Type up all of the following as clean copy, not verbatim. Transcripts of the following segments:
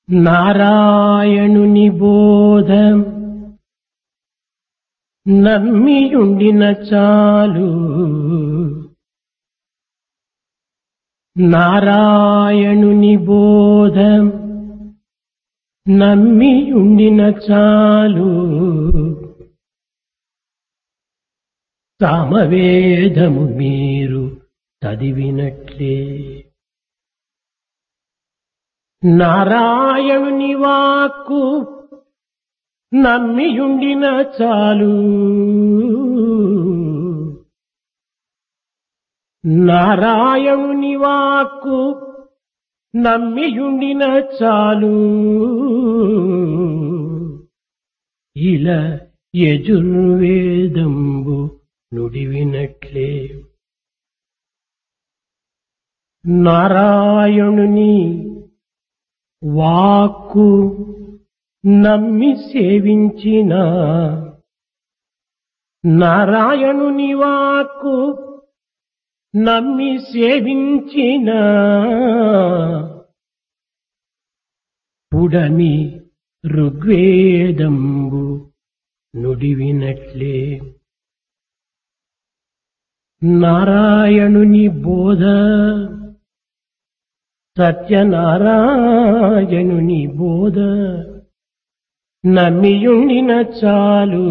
నారాయణుని బోధ నమ్మియుండిన చాలు. నారాయణుని బోధ నమ్మియుండిన చాలు. సామవేదము మీరు చదివినట్లే. నారాయణుని వాక్కు నమ్మియుండిన చాలు. నారాయణుని వాక్కు నమ్మియుండిన చాలు. ఇలా యజుర్వేదంబు నుడివినట్లే. నారాయణుని వాక్కు నమ్మి సేవించిన, నారాయణుని వాక్కు నమ్మి సేవించిన పుడమి ఋగ్వేదంబు నుడివినట్లే. నారాయణుని బోధ, సత్యనారాయణుని బోధ నమ్మియుండిన చాలు.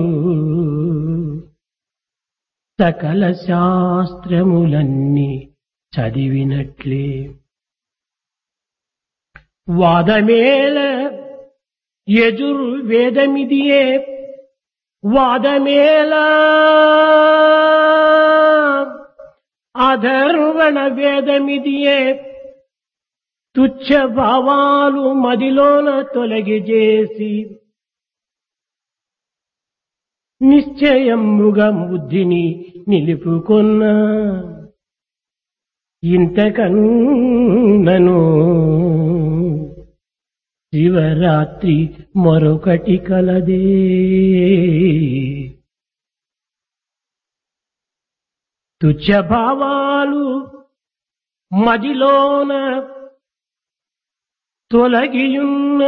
సకల శాస్త్రములన్నీ చదివినట్లే. వాదమేల యజుర్వేదమిదియే వాదమేల, అధర్వణ వేదమిదియే తుచ్చ భావాలు మదిలోన తొలగిజేసి నిశ్చయముగా బుద్ధిని నిలుపుకొన్న. ఇంతకన్నను శివరాత్రి మరొకటి కలదే. తుచ్చ భావాలు మదిలోన తొలగియున్న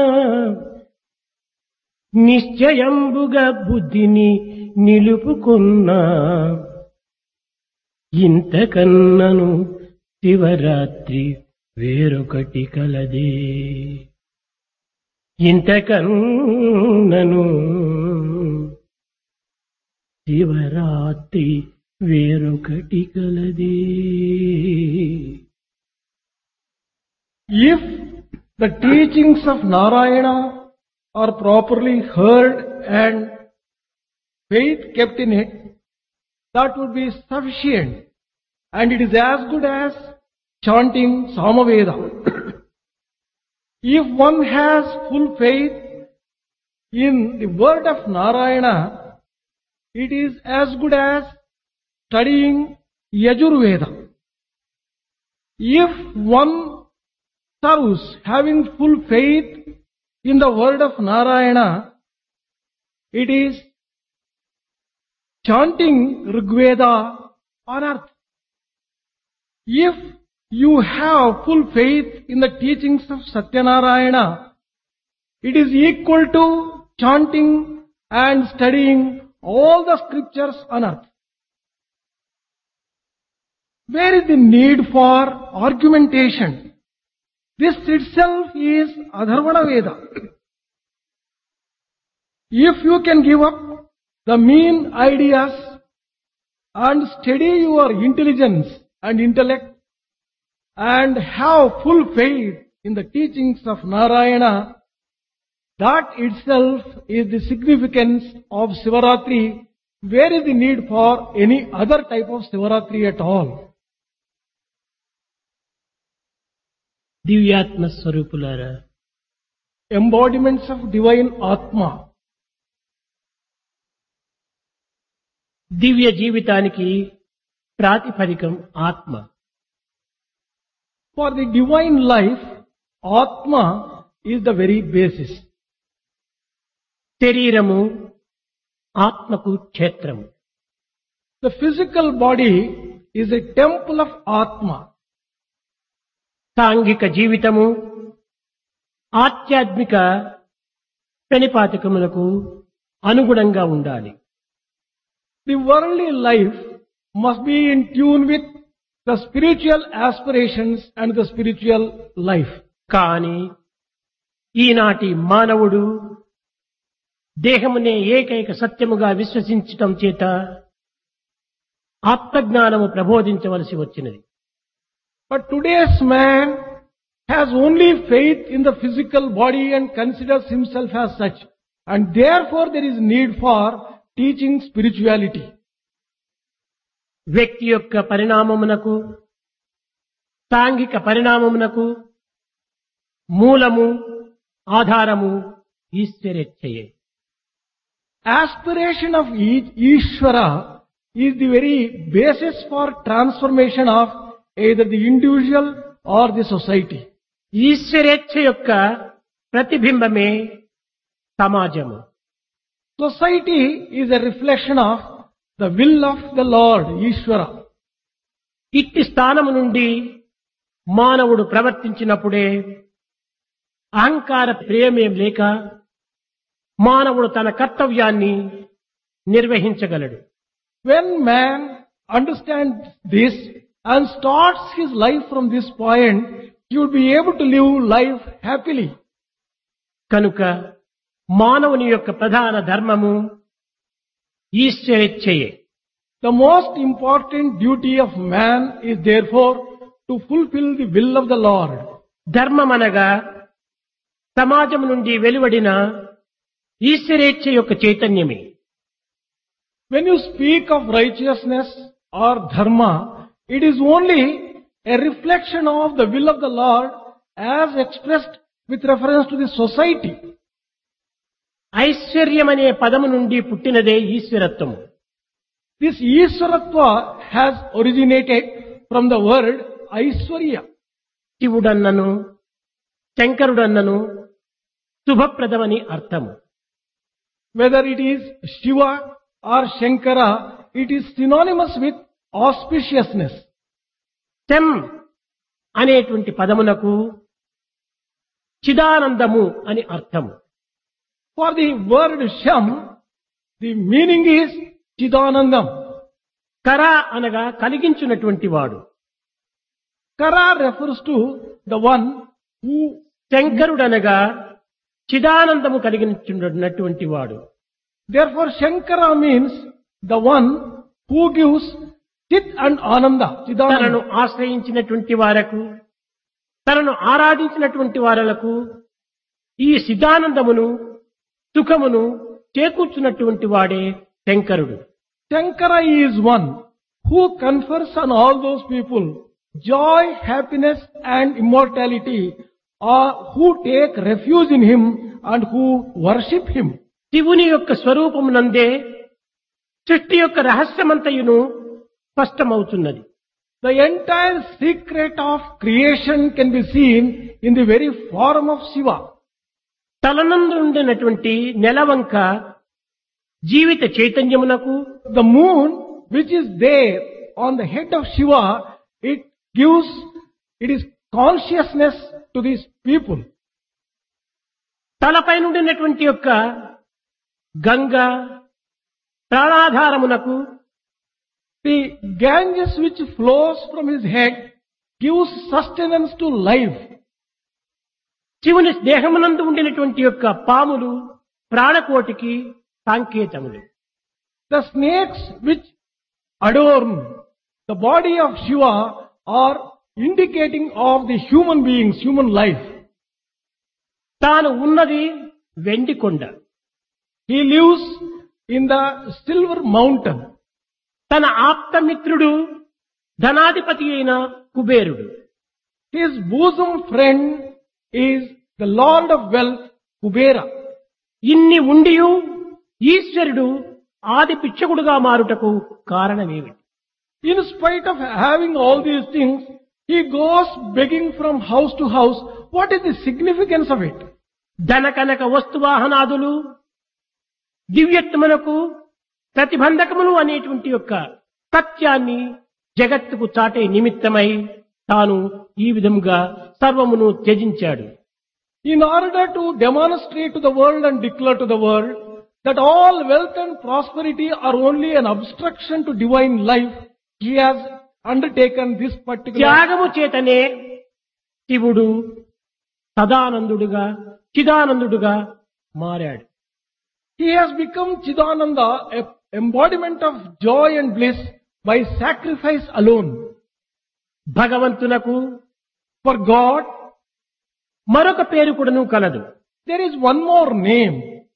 నిశ్చయంబుగా బుద్ధిని నిలుపుకున్న. ఇంతకన్నను శివరాత్రి వేరొకటి కలదే. ఇంతకన్నను శివరాత్రి వేరొకటి కలదే. If the teachings of Narayana are properly heard and faith kept in it, that would be sufficient, and it is as good as chanting Samaveda. If one has full faith in the word of Narayana, it is as good as studying Yajurveda. If one serves having full faith in the word of Narayana, it is chanting Rigveda on earth. If you have full faith in the teachings of Satyanarayana, it is equal to chanting and studying all the scriptures on earth. Where is the need for argumentation? This itself is Adharvana Veda. If you can give up the mean ideas and steady your intelligence and intellect and have full faith in the teachings of Narayana, that itself is the significance of Sivaratri. Where is the need for any other type of Sivaratri at all? దివ్యాత్మ స్వరూపులారా, Embodiments of divine Atma. దివ్య జీవితానికి ప్రాతిపదికం ఆత్మ. For the divine life, Atma is the very basis. శరీరము ఆత్మకు క్షేత్రము. The physical body is a temple of Atma. సాంఘిక జీవితము ఆధ్యాత్మిక ప్రణిపాతికములకు అనుగుణంగా ఉండాలి. The worldly life must be in tune with the spiritual aspirations and the spiritual life. కానీ ఈనాటి మానవుడు దేహమునే ఏకైక సత్యముగా విశ్వసించటం చేత ఆత్మజ్ఞానము ప్రబోధించవలసి వచ్చినది. But today's man has only faith in the physical body and considers himself as such. And therefore there is need for teaching spirituality. వ్యక్తి యొక్క పరిణామమునకు సాంఘిక పరిణామమునకు మూలము ఆధారము ఈశ్వరేచ్ఛయే. Aspiration of Ishvara is the very basis for transformation of either the individual or the society. ఈశ్వరేచ్ఛ యొక్క ప్రతిబింబమే సమాజము. Society is a reflection of the will of the Lord, Ishvara. ఇట్టి స్థానము నుండి మానవుడు ప్రవర్తించినప్పుడే అహంకార ప్రేమేం లేక మానవుడు తన కర్తవ్యాన్ని నిర్వహించగలడు. When man understands this and starts his life from this point, he will be able to live life happily. కనుక మానవుని యొక్క ప్రధాన ధర్మము ఈశ్వరేచ్ఛయే. The most important duty of man is therefore to fulfill the will of the Lord. ధర్మమనగా సమాజం నుండి వెలువడిన ఈశ్వరేచ్ఛ యొక్క చైతన్యమే. When you speak of righteousness or dharma, it is only a reflection of the will of the Lord as expressed with reference to the society. ఐశ్వర్యమనే పదము నుండి పుట్టినదే ఈశ్వరత్వము. This Ishwaratva has originated from the word Aishwarya. శివుడన్నను శంకరుడన్నను శుభప్రదమని అర్థము. Whether it is Shiva or Shankara, it is synonymous with auspiciousness. శం అనేటువంటి పదమునకు చిదానందము అని అర్థము. For the word Sham, the meaning is Chidanandam. కర అనగా కలిగించున్నటువంటి వాడు. Kara refers to the one who, శంకరుడనగా చిదానందము కలిగించున్నటువంటి వాడు. therefore Shankara means the one who gives Chit and Ananda. తనను Chidananda. ఆశ్రయించినటువంటి వారకు తనను ఆరాధించినటువంటి వారలకు ఈ సిద్ధానందమును సుఖమును చేకూర్చున్నటువంటి వాడే శంకరుడు. Shankara is one who confers on all those people joy, happiness and immortality, or who take refuge in him and who worship him. శివుని యొక్క స్వరూపమునందే సృష్టి యొక్క రహస్యమంతయును స్పష్టమవుతున్నది. The entire secret of creation can be seen in the very form of Shiva. తలనందు ఉండినటువంటి నెలవంక జీవిత చైతన్యమునకు The moon, which is there on the head of Shiva, it is consciousness to these people. తలపై నుండినటువంటి యొక్క Ganga ప్రాణాధారమునకు The Ganges which flows from his head gives sustenance to life. శివుని దేహమునందు ఉండినటువంటి యొక్క పాములు ప్రాణకోటికి సంకేతములు. The snakes which adorn the body of Shiva are indicating of the human beings, human life. తాను ఉన్నది వెండి కొండ. He lives in the silver mountain. తన ఆప్తమిత్రుడు ధనాధిపతి అయిన కుబేరుడు. His bosom friend is the Lord of wealth, Kubera. ఇన్ని ఉండియు ఈశ్వరుడు ఆది పిచ్చకుడుగా మారుటకు కారణమేమిటి? In spite of having all these things, he goes begging from house to house. What is the significance of it? ధన కనక వస్తువాహనాదులు దివ్యత్వమునకు ప్రతిబంధకములు అనేటువంటి యొక్క సత్యాన్ని జగత్తుకు చాటే నిమిత్తమై తాను ఈ విధముగా సర్వమును త్యజించాడు. In order to demonstrate to the world and declare to the world that all wealth and prosperity are only an obstruction to divine life, he has undertaken this particular. త్యాగము చేతనే శివుడు సదానందుడుగా చిదానందుడుగా మారాడు. He has become Chidananda, a embodiment of joy and bliss by sacrifice alone. భగవంతునకు For God, మరొక పేరు కూడాను కలదు. there is one more name.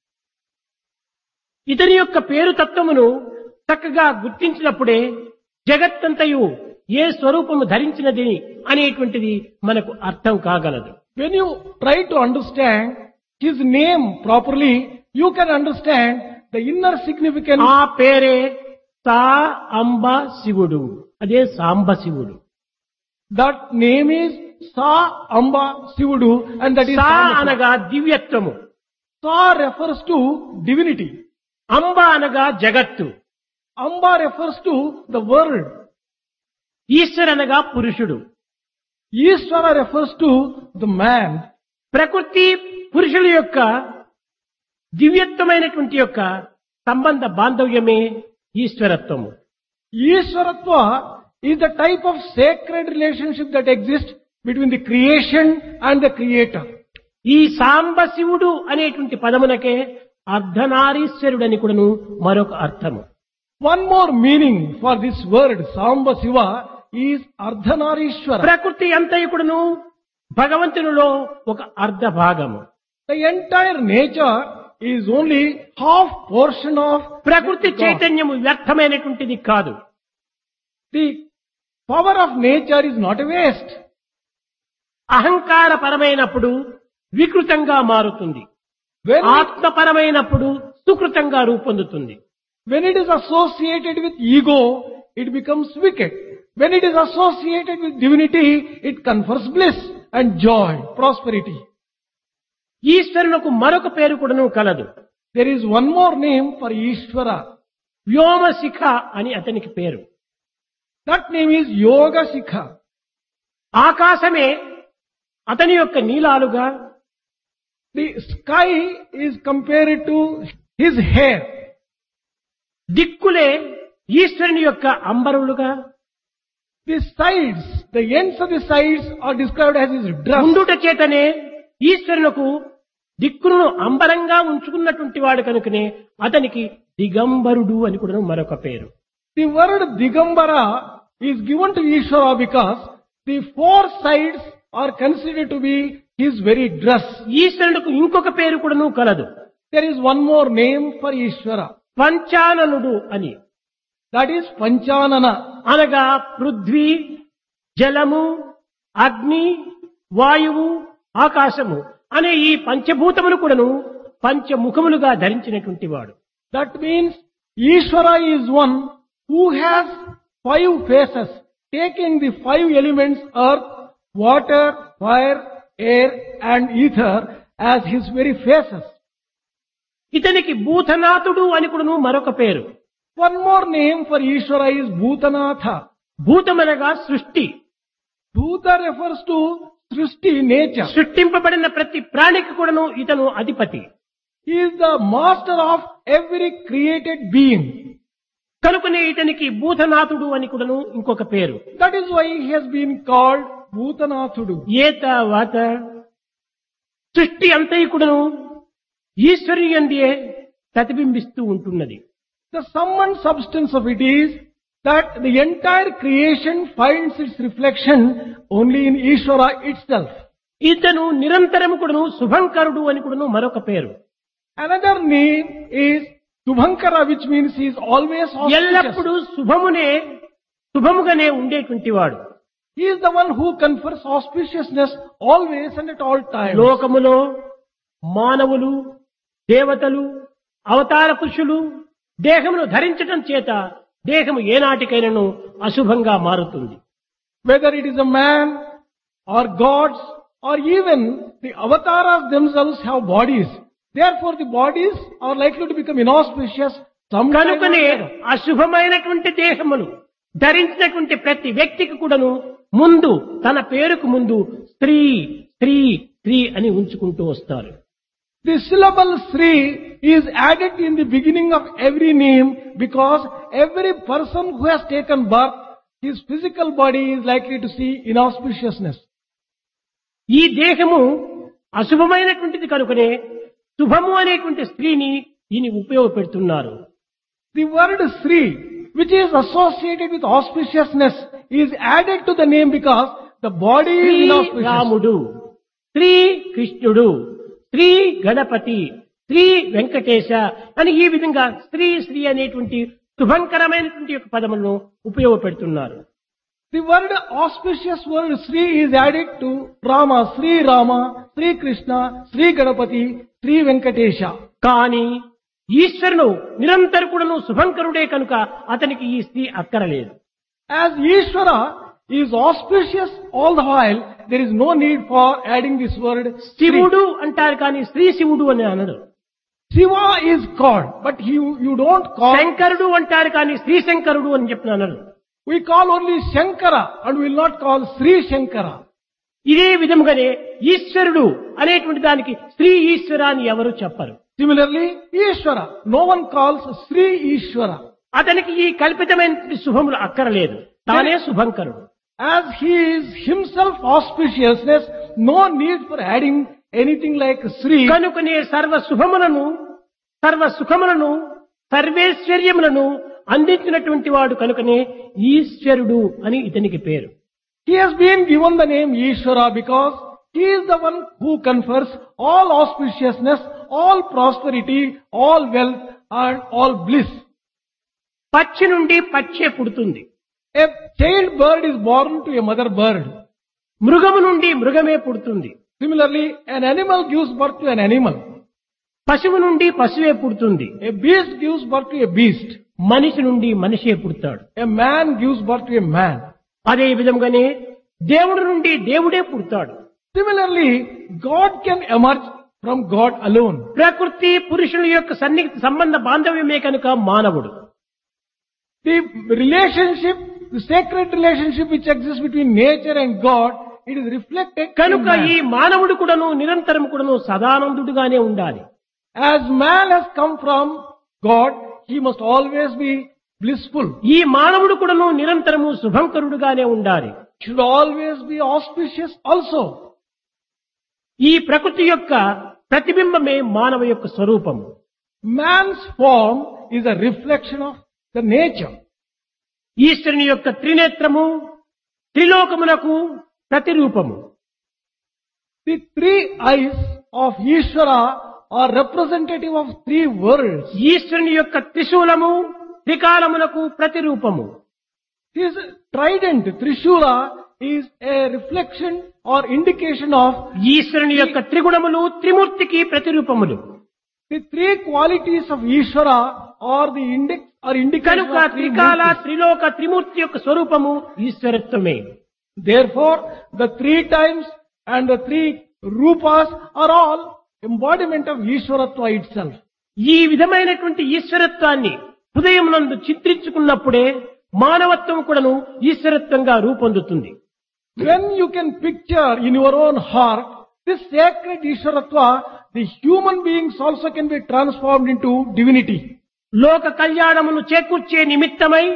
ఇతని యొక్క పేరు తత్వమును చక్కగా గుర్తించినప్పుడే జగత్తంతయు ఏ స్వరూపము ధరించినది అనేటువంటిది మనకు అర్థం కాగలదు. When you try to understand his name properly, you can understand the inner significance. ఆ పేరే సా అంబ శివుడు, అదే సాంబ శివుడు. That name is Sa Amba Sivudu, and that is saw Samba Sivudu. అనగా దివ్యత్వము, Sa refers to divinity. అంబ అనగా జగత్తు, Amba refers to the world. Eshwar అనగా పురుషుడు. Ishvara refers to the man. ప్రకృతి పురుషుల యొక్క దివ్యత్వమైనటువంటి యొక్క సంబంధ బాంధవ్యమే ఈశ్వరత్వము. Ishvaratva is the type of sacred relationship that exists between the creation and the creator. ఈ సాంబ శివుడు అనేటువంటి పదమునకే అర్ధనారీశ్వరుడని కూడాను మరొక అర్థము. One more meaning for this word Samba Siva is Ardhanarishwara. ప్రకృతి అంతయు కూడాను భగవంతునిలో ఒక అర్ధ భాగము. The entire nature is only half portion of ప్రకృతి God. చైతన్యము వ్యర్థమైనటువంటిది కాదు. The power of nature is not a waste. అహంకారపరమైనప్పుడు వికృతంగా మారుతుంది, When ఆత్మపరమైనప్పుడు సుకృతంగా రూపొందుతుంది. it is associated with ego, it becomes wicked. When it is associated with divinity, it confers bliss and joy, prosperity. ఈశ్వరునకు మరొక పేరు కూడాను కలదు. There is one more name for Ishvara. వ్యోమశిఖ అని అతనికి పేరు. That name is Yoga Sikha. ఆకాశమే అతని యొక్క నీలాలుగా, The sky is compared to his hair. దిక్కులే ఈశ్వరుని యొక్క అంబరులుగా, The sides, the ends of the sides are described as his dress. ఉండుట చేతనే ఈశ్వరునకు దిక్కులను అంబరంగా ఉంచుకున్నటువంటి వాడు కనుకనే అతనికి దిగంబరుడు అని కూడా మరొక పేరు. The word Digambara is given to Ishvara because the four sides are considered to be his very dress. ఈశ్వరునికి ఇంకొక పేరు కూడాను కలదు, There is one more name for Ishvara. పంచాననుడు అని. That is Panchanana. అనగా పృథ్వీ, జలము, అగ్ని, వాయువు, ఆకాశము అనే ఈ పంచభూతములు కూడాను పంచముఖములుగా ధరించినటువంటి వాడు. That means Ishvara is one who has five faces, taking the five elements earth, water, fire, air and ether as his very faces. ఇతనికి భూతనాథుడు అని కూడాను మరొక పేరు. One more name for Ishvara is Bhutanatha. భూతమనగా సృష్టి. Bhuta refers to Srishti, nature. సృష్టింపబడిన ప్రతి ప్రాణికి కూడాను ఇతను అధిపతి. He is the master of every created being. కనుకనే ఇతనికి భూతనాథుడు అని కూడాను ఇంకొక పేరు. That is why he has been called Bhutanathudu. ఏత వాత సృష్టి అంతయు కూడాను ఈశ్వరుని యందే ప్రతిబింబిస్తూ ఉంటున్నది. The sum and substance of it is that the entire creation finds its reflection only in Ishvara itself. ఇతను నిరంతరము కూడాను శుభంకరుడు అని కూడాను మరొక పేరు. Another name is Shubhankara, which means he is always auspicious. ఎల్లప్పుడూ శుభముగానే ఉండేటువంటి వాడు. He is the one who confers auspiciousness always and at all times. లోకములో మానవులు, దేవతలు, అవతార పురుషులు దేహమును ధరించటం చేత దేహము ఏనాటికైనను అశుభంగా మారుతుంది. Whether it is a man or gods or even the avatars themselves have bodies. Therefore the bodies are likely to become inauspicious sometime. కనుకనే అశుభమైనటువంటి దేహములు ధరించినటువంటి ప్రతి వ్యక్తికి కూడాను ముందు తన పేరుకు ముందు స్త్రీ స్త్రీ స్త్రీ అని ఉంచుకుంటూ వస్తారు. The syllable Sri is added in the beginning of every name because every person who has taken birth, his physical body is likely to see inauspiciousness. ఈ దేహము అశుభమైనటువంటిది కనుకనే శుభము అనేటువంటి స్త్రీని దీని ఉపయోగపెడుతున్నారు. The word Sri, which is associated with auspiciousness, is added to the name because the body is Shri inauspicious. రాముడు, శ్రీ కృష్ణుడు, శ్రీ గణపతి, శ్రీ వెంకటేశ అని ఈ విధంగా స్త్రీ శ్రీ అనేటువంటి శుభంకరమైనటువంటి యొక్క పదములను ఉపయోగపెడుతున్నారు. The word auspicious word Sri is added to Rama, Sri Rama, Sri Krishna, Sri Ganapati, Sri Venkatesha. కానీ ఈశ్వరుడు నిరంతరం కూడాను శుభంకరుడే కనుక అతనికి ఈ స్త్రీ అక్కరలేదు. As Ishvara is auspicious all the while, there is no need for adding this word Sri. శివుడు అంటారు కానీ స్త్రీ శివుడు అని అనరు. Shiva is God, but you don't call. శంకరుడు అంటారు కానీ శ్రీ శంకరుడు అని చెప్పిన అనరు. We call only Shankara and will not call Sri Shankara. ఇదే విధముగానే ఈశ్వరుడు అనేటువంటి దానికి శ్రీ ఈశ్వర అని ఎవరు చెప్పరు. Similarly, Ishvara, no one calls Sri Ishvara. అతనికి ఈ కల్పితమైనటువంటి శుభములు అక్కరలేదు, తానే శుభంకరుడు. As he is himself auspiciousness, no need for adding anything like Sri. కనుకనే సర్వ శుభములను, సర్వ సుఖములను, సర్వేశ్వర్యములను అందించినటువంటి వాడు కనుకనే ఈశ్వరుడు అని ఇతనికి పేరు. He has been given the name Ishvara because he is the one who confers all auspiciousness, all prosperity, all wealth and all bliss. పక్షి నుండి పక్షే పుడుతుంది, A child bird is born to a mother bird. మృగము నుండి మృగమే పుడుతుంది, Similarly, an animal gives birth to an animal. పశువు నుండి పశువే పుడుతుంది, A beast gives birth to a beast. మనిషి నుండి మనిషే పుడతాడు. A man gives birth to a man. అదే విధంగానే దేవుడి నుండి దేవుడే పుడతాడు. Similarly, God can emerge from God alone. ప్రకృతి పురుషుల యొక్క సన్నిహిత సంబంధ బాంధవ్యమే కనుక మానవుడు. The relationship, the sacred relationship which exists between nature and God, it is reflected in కనుక ఈ man. మానవుడు కూడాను నిరంతరం కూడాను సదానందుడుగానే ఉండాలి. As man has come from God, he must always be blissful. ఈ మానవుడు కూడాను నిరంతరము శుభంకరుడుగానే ఉండాలి. Should always be auspicious also. ఈ ప్రకృతి యొక్క ప్రతిబింబమే మానవ యొక్క స్వరూపము. Man's form is a reflection of the nature. ఈశ్వరుని యొక్క త్రినేత్రము త్రిలోకమునకు ప్రతిరూపము. The three eyes of Ishvara are representative of three worlds. ఈశ్వరుని యొక్క త్రిశూలము త్రికాలమునకు ప్రతిరూపము. His trident, Trishula, is a reflection or indication of ఈశ్వరుని యొక్క త్రిగుణములు త్రిమూర్తికి ప్రతిరూపములు. the three qualities of Ishvara are the index or indication కనుక of three త్రికాల murtis. త్రిలోక త్రిమూర్తి యొక్క స్వరూపము ఈశ్వరత్వమే. Therefore, the three times and the three rupas are all embodiment of Ishvaratva itself. ఈ విధమైనటువంటి ఈశ్వరత్వాన్ని హృదయమునందు చిత్రించుకున్నప్పుడే మానవత్వం కూడాను ఈశ్వరత్వంగా రూపొందుతుంది. When you can picture in your own heart this sacred Ishvaratva, the human beings also can be transformed into divinity. లోక కళ్యాణమును చేకూర్చే నిమిత్తమై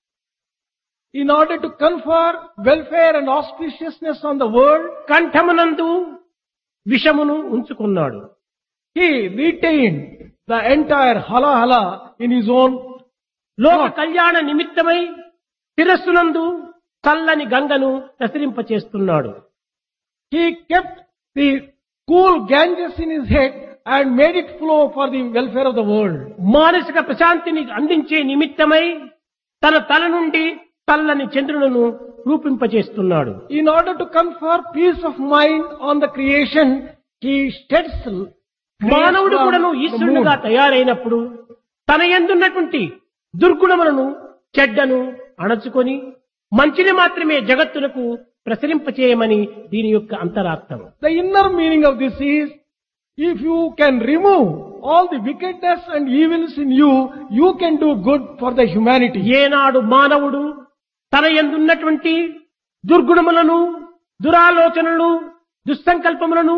In order to confer welfare and auspiciousness on the world, కంఠమునందు విషమును ఉంచుకున్నాడు. he retained the entire hala hala in his own. లోక కళ్యాణ నిమిత్తమై శిరస్సునందు చల్లని గంగను ప్రసరింపచేస్తున్నాడు. He kept the cool Ganges in his head and made it flow for the welfare of the world. మానసిక ప్రశాంతిని అందించే నిమిత్తమై తన తల నుండి చల్లని చంద్రులను రూపింపచేస్తున్నాడు. In order to confer peace of mind on the creation, he sheds మానవుడు rays కూడాను from the ఈశ్వరుడుగా moon. తయారైనప్పుడు తన యందున్నటువంటి దుర్గుణములను చెడ్డను అణచుకొని మంచిని మాత్రమే జగత్తునకు ప్రసరింపచేయమని దీని యొక్క అంతరార్థం. The inner meaning of this is, if you can remove all the wickedness and evils in you, you can do good for the humanity. ఏనాడు మానవుడు తన యందున్నటువంటి దుర్గుణములను దురాలోచనలు దుస్సంకల్పములను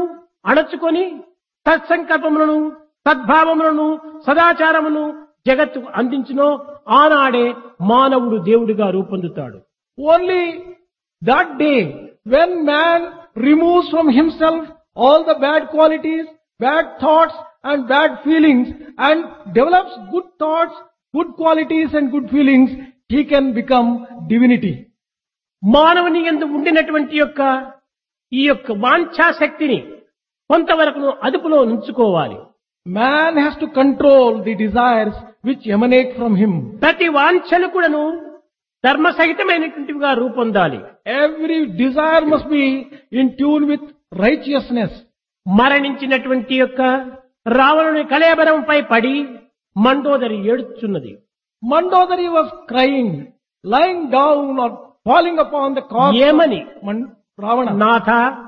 అణచుకొని సత్సంకల్పములను, సద్భావములను, సదాచారమును జగత్తుకు అందించునో ఆనాడే మానవుడు దేవుడిగా రూపొందుతాడు. Only that day, when man removes from himself all the bad qualities, bad thoughts and bad feelings and develops good thoughts, good qualities and good feelings, he can become divinity. మానవుని యందు ఉండినటువంటి ఈ యొక్క వాంఛాశక్తిని కొంతవరకు అదుపులో ఉంచుకోవాలి. Man has to control the desires which emanate from him. ప్రతి వాంఛలు కూడాను ధర్మ సహితమైనటువంటివిగా రూపొందాలి. Every desire must be in tune with righteousness. మరణించినటువంటి రావణుని కళేబరంపై పడి Mandodari ఏడుచున్నది. Mandodari was crying, lying down or falling upon the corpse ఏమని? of Ravana. నాథ,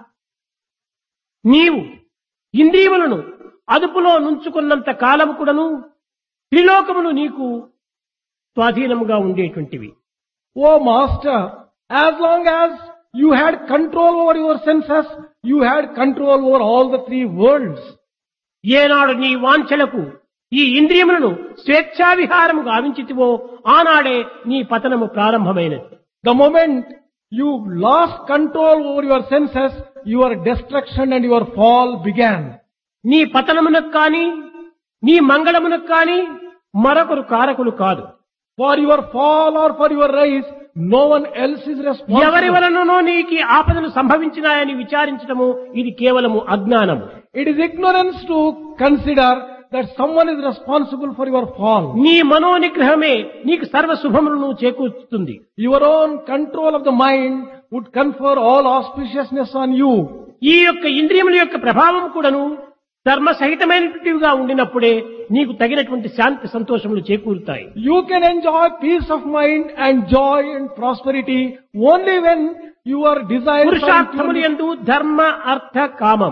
నీవు ఇంద్రియములను అదుపులో నుంచుకున్నంత కాలము కూడాను త్రిలోకములు నీకు స్వాధీనముగా ఉండేటువంటివి. O Master, as long as you had control over your senses, you had control over all the three worlds. ఏనాడు నీ వాంఛలకు ఈ ఇంద్రియములను స్వేచ్ఛావిహారము గావించితివో ఆనాడే నీ పతనము ప్రారంభమైనది. The moment you lost control over your senses, your destruction and your fall began. నీ పతనమునకు కానీ నీ మంగళమునకు కానీ మరొకరు కారకులు కాదు. For your fall or for your rise, no one else is ఎవరి responsible. వలననో నీకు ఆపదలు సంభవించినాయని విచారించడము ఇది కేవలము అజ్ఞానము. It is ignorance to consider that someone is responsible for your fall. నీ మనోనిగ్రహమే నీకు సర్వ శుభములను చేకూర్చుతుంది. Your own control of the mind would confer all auspiciousness on you. ఈ ఇంద్రియముల ప్రభావం కూడాను ధర్మ సహితమైనటువంటివిగా ఉండినప్పుడే నీకు తగినటువంటి శాంతి సంతోషములు చేకూరుతాయి. You can enjoy peace of mind and joy and prosperity only when your desires are పురుషార్థములు యందు ధర్మ అర్థ కామం.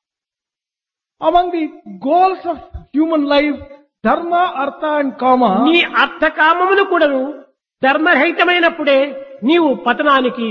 among the goals of human life, dharma, artha and kama. నీ అర్థ కామములు కూడాను ధర్మరహితమైనప్పుడే నీవు పతనానికి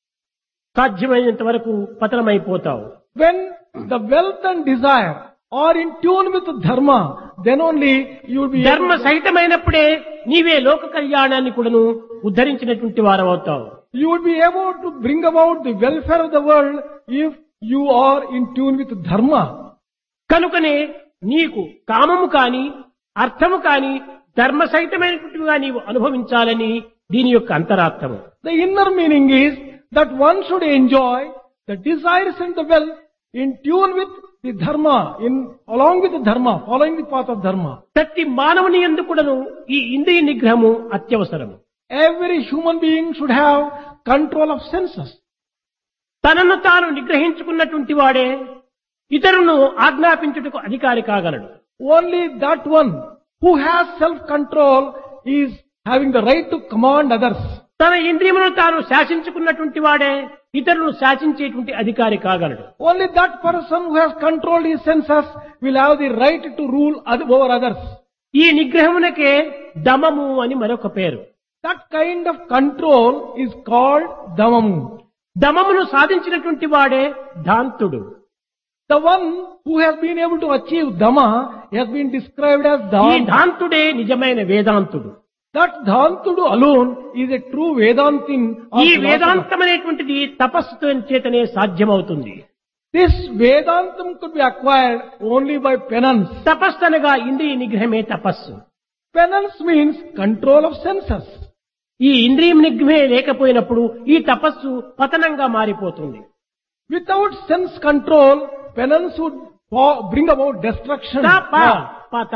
సాధ్యమైనంత వరకు పతనమైపోతావు. When the wealth and desire are in tune with dharma, then only you will be ధర్మ సహితమైనప్పుడే నీవే లోక కళ్యాణాన్ని కూడాను ఉద్ధరించినటువంటి వారవుతావు. you will be able to bring about the welfare of the world if you are in tune with dharma. కనుకనే నీకు కామము కాని అర్థము కాని ధర్మ సహితమైనటువంటివిగా నీవు అనుభవించాలని దీని అంతరార్థము. The inner meaning is that one should enjoy the desires and the wealth in tune with the dharma, along with the dharma, following the path of dharma. ప్రతి మానవుని యందు కూడాను ఈ ఇంద్రియ నిగ్రహము అత్యవసరము. Every human being should have control of senses. తనను తాను నిగ్రహించుకున్నటువంటి వాడే ఇతరులను ఆజ్ఞాపించుటకు అధికారి కాగలడు. Only that one who has self-control is having the right to command others. తన ఇంద్రియములను తాను శాసించుకున్నటువంటి వాడే ఇతరులను శాసించేటువంటి అధికారి కాగలడు. Only that person who has controlled his senses will have the right to rule over others. ఈ నిగ్రహమునకే దమము అని మరొక పేరు. That kind of control is called damamu. దమమును సాధించినటువంటి వాడే ధాంతుడు. The one who has been able to achieve dama has been described as ఈ dhan. ధాంతుడే నిజమైన వేదాంతుడు. That dhantudu alone is a true Vedantin. or ఈ philosopher. వేదాంతం అనేటువంటిది తపస్సుతో చేతనే సాధ్యమవుతుంది. This Vedantam could be acquired only by penance. తపస్సు అనగా ఇంద్రియ నిగ్రహమే తపస్సు. Penance means control of senses. ఈ ఇంద్రియం నిగ్రహమే లేకపోయినప్పుడు ఈ తపస్సు పతనంగా మారిపోతుంది. Without sense control, penance would bring about destruction. తప, పత.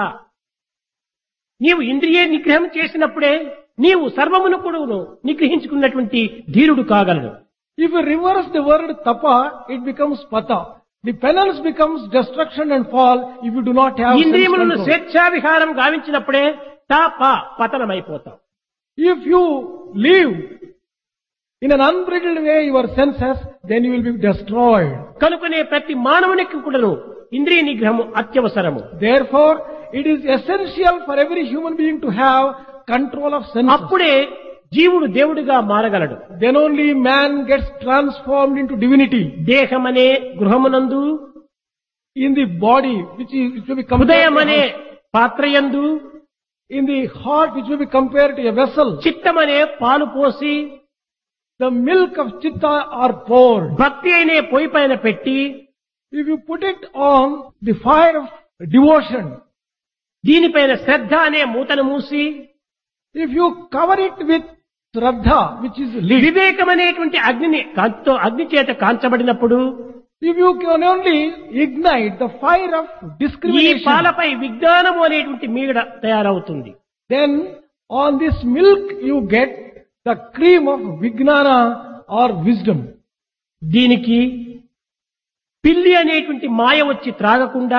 నీవు ఇంద్రియ నిగ్రహం చేసినప్పుడే నీవు సర్వమును కూడా నిగ్రహించుకున్నటువంటి ధీరుడు కాగలడు. If you reverse the word tapa, it becomes pata. The penance becomes destruction and fall if you do not have sense ఇంద్రియములను control. స్వేచ్ఛావిహారం గావించినప్పుడే తప పతనమైపోతావు. If you live in an unbridled way your senses, then you will be destroyed. కనుకనే ప్రతి మానవునికి కూడాను ఇంద్రియ నిగ్రహము అత్యవసరము. Therefore, it is essential for every human being to have control of senses. అప్పుడే జీవుడు దేవుడిగా మారగలడు. Then only man gets transformed into divinity. దేహమనే గృహమునందు in the body, which will be హృదయం compared అనే to, పాత్రయందు in the heart, which will be compared to a vessel. చిత్తం అనే పాలు పోసి The milk of chitta are poured. భక్తి అనే పొయ్యి పైన పెట్టి If you put it on the fire of devotion, దీనిపైన శ్రద్ధ అనే మూతను మూసి if you cover it with Shraddha, which is lid, వివేకం అనేటువంటి అగ్నిని కాంతితో అగ్ని చేత కాంచబడినప్పుడు if you can only ignite the fire of ఈ discrimination, పాలపై విజ్ఞానము అనేటువంటి మీగడ తయారవుతుంది. then on this milk you get the cream of Vijnana or wisdom. దీనికి పిల్లి అనేటువంటి మాయ వచ్చి త్రాగకుండా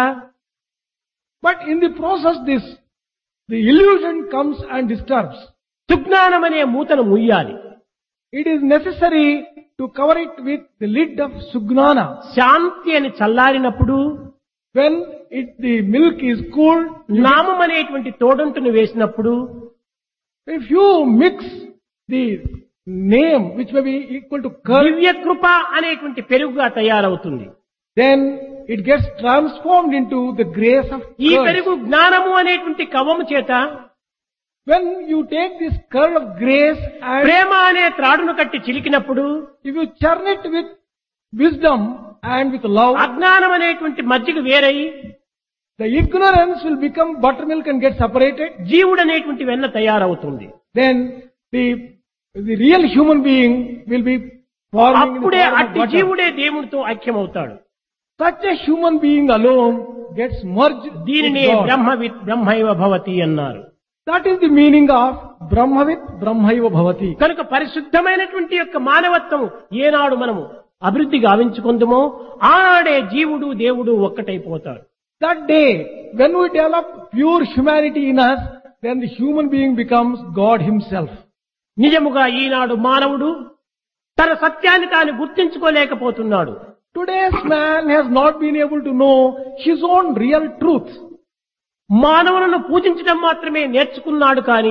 But in the process, the illusion comes and disturbs. సుజ్ఞానం అనే మూతను ముయ్యాలి. It is necessary to cover it with the lid of Sugnana. శాంతి అని చల్లారినప్పుడు When the milk is cooled, నామం అనేటువంటి తోడంటును వేసినప్పుడు if you mix the name, which may be equal to curd, దివ్య కృప అనేటువంటి పెరుగుగా తయారవుతుంది. then it gets transformed into the grace of ఈ curd. పెరుగు జ్ఞానము అనేటువంటి కవము చేత When you take this curd of grace and ప్రేమ అనే త్రాడును కట్టి చిలికినప్పుడు if you churn it with wisdom and with love, అజ్ఞానం అనేటువంటి మజ్జిగ వేరై the ignorance will become buttermilk and get separated. జీవుడు అనేటువంటి వెన్న తయారవుతుంది. Then the real human being will be forming in the అప్పుడే form of అట్టి butter. జీవుడే దేవుడితో ఐక్యమవుతాడు. Such a human being alone gets merged with దీనినే God. బ్రహ్మవిత్ బ్రహ్మైవ భవతి అన్నారు. That is the meaning of Brahmavit Brahmaiva Bhavati. కనుక పరిశుద్ధమైనటువంటి యొక్క మానవత్వం ఏనాడు మనము అభివృద్ధి గావించుకుందుమో ఆనాడే జీవుడు దేవుడు ఒక్కటైపోతాడు. That day, when we develop pure humanity in us, then the human being becomes God himself. నిజముగా ఈనాడు మానవుడు తన సత్యాన్ని తాను గుర్తించుకోలేకపోతున్నాడు. Today's man has not been able to know his own real truth. మానవులను పూజించడం మాత్రమే నేర్చుకున్నాడు కానీ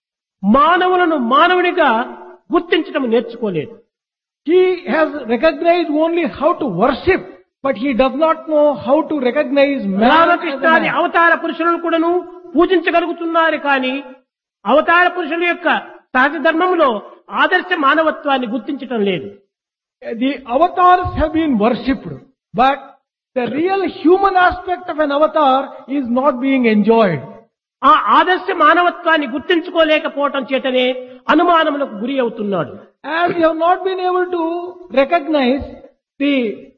మానవులను మానవునిగా గుర్తించడం నేర్చుకోలేదు. He has recognized only how to worship, but he does not know how to recognize man as a రామకృష్ణాది man. అవతార పురుషులను కూడాను పూజించగలుగుతున్నారు కానీ అవతార పురుషుల యొక్క సహజ ధర్మంలో ఆదర్శ మానవత్వాన్ని గుర్తించటం లేదు. The avatars have been worshipped, but the real human aspect of an avatar is not being enjoyed. ఆ ఆదర్శ మానవత్వాన్ని గుర్తించుకోలేకపోవటం చేతనే అనుమానములకు గురి అవుతున్నాడు. As you have not been able to recognize the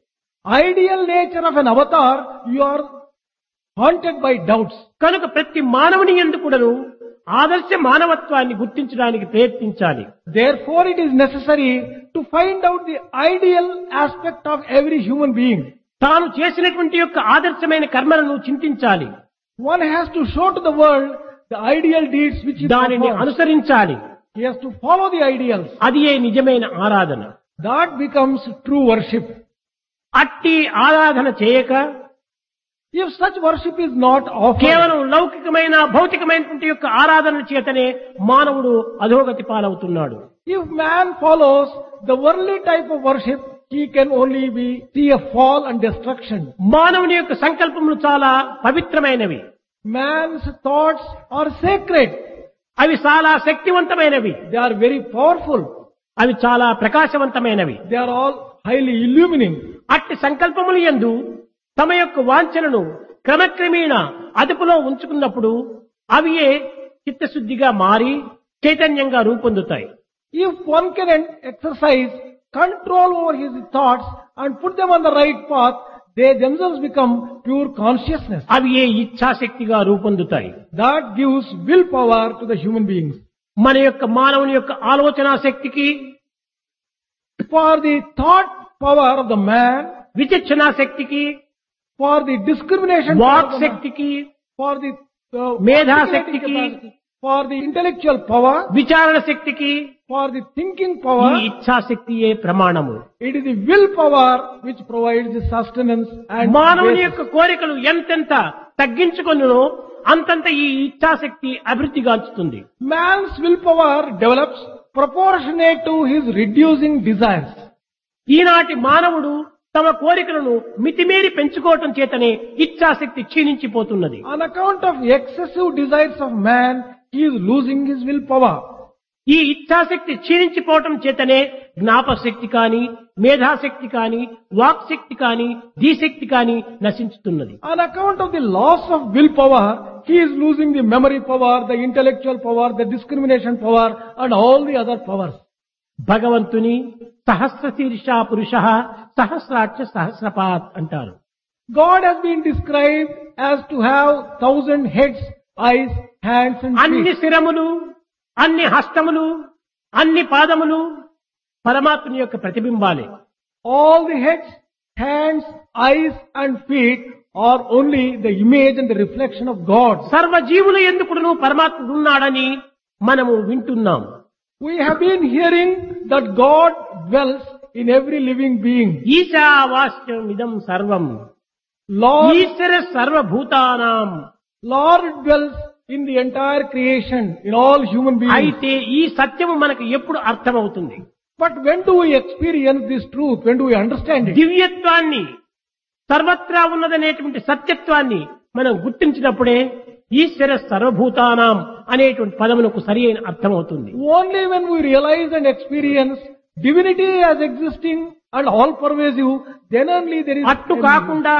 ideal nature of an avatar, you are haunted by doubts. కనుక ప్రతి మానవుని యందు కూడాను ఆదర్శ మానవత్వాన్ని గుర్తించడానికి ప్రయత్నించాలి. Therefore, it is necessary to find out the ideal aspect of every human being. తాను చేసినటువంటి యొక్క ఆదర్శమైన కర్మలను చింతించాలి. One has to show to the world the ideal deeds which he దానిని performs. అనుసరించాలి. He has to follow the ideals. అది ఏ నిజమైన ఆరాధన. That becomes true worship. అట్టి ఆరాధన చేయక If such worship is not offered, కేవలం లౌకికమైన భౌతికమైనటువంటి యొక్క ఆరాధన చేతనే మానవుడు అధోగతి పాలవుతున్నాడు. if man follows the worldly type of worship, he can only see a fall and destruction. మానవుని యొక్క సంకల్పములు చాలా పవిత్రమైనవి. Man's thoughts are sacred. అవి చాలా శక్తివంతమైనవి. They are very powerful. అవి చాలా ప్రకాశవంతమైనవి. They are all highly illumining. అట్టి సంకల్పములు యందు తమ యొక్క వాంఛనను క్రమక్రమేణ అదుపులో ఉంచుకున్నప్పుడు అవి చిత్తశుద్ధిగా మారి చైతన్యంగా రూపొందుతాయి. If one can exercise control over his thoughts and put them on the right path, they themselves become pure consciousness. అవి ఇచ్ఛాశక్తిగా రూపొందుతాయి. That gives willpower to the human beings. మన యొక్క మానవుని యొక్క ఆలోచనా శక్తికి, For the thought power of the man, విచక్షణా శక్తికి, for the discrimination power walk of the man, శక్తికి, for the మేధా articulating శక్తికి, capacity, for the intellectual power, విచారణ శక్తికి for the thinking ఈ power, ఇచ్ఛాశక్తియే ప్రమాణము. it is the willpower which provides the sustenance and మానవుని basis. యొక్క కోరికలు ఎంతెంత తగ్గించుకొనునో అంతంత ఈ ఇచ్ఛాశక్తి అభివృద్ధిగాంచుతుంది. Man's willpower develops proportionate to his reducing desires. ఈనాటి మానవుడు తమ కోరికలను మితిమీరి పెంచుకోవటం చేతనే ఇచ్ఛాశక్తి క్షీణించిపోతున్నది. On account of excessive desires of man, he is losing his willpower. ఈ ఇచ్ఛాశక్తి క్షీణించిపోవటం చేతనే జ్ఞాపశక్తి కాని, మేధాశక్తి కాని, వాక్శక్తి కాని, ధీశక్తి కాని నశించుతున్నది. On account of the loss of willpower, he is losing the memory power, the intellectual power, the discrimination power, and all the other powers. భగవంతుని సహస్రశీర్ష పురుష సహస్రాక్ష సహస్రపాత్ అంటారు. God has been described as to have 1,000 heads, eyes, hands, and అన్ని feet. శిరములు, అన్ని హస్తములు, అన్ని పాదములు పరమాత్మని యొక్క ప్రతిబింబాలే. All the heads, hands, eyes, and feet are only the image and the reflection of God. సర్వజీవుల ఎందుకును పరమాత్ముడు ఉన్నాడని మనము వింటున్నాం. We have been hearing that God dwells in every living being. ఈశావాస్యం ఇదం సర్వం Lord, ఈశ్వర సర్వభూతానాం. Lord dwells in the entire creation, in all human beings. అయితే ఈ సత్యము మనకు ఎప్పుడు అర్థమవుతుంది? But when do we experience this truth? When do we understand it? దివ్యత్వాన్ని, సర్వత్రా ఉన్నదనేటువంటి సత్యత్వాన్ని మనం గుర్తించినప్పుడే ఈశ్వర సర్వభూతానాం అనేటువంటి పదమునకు సరి అయిన అర్థమవుతుంది. Only when we realize and experience divinity as existing and all pervasive, then only there is అట్టు కాకుండా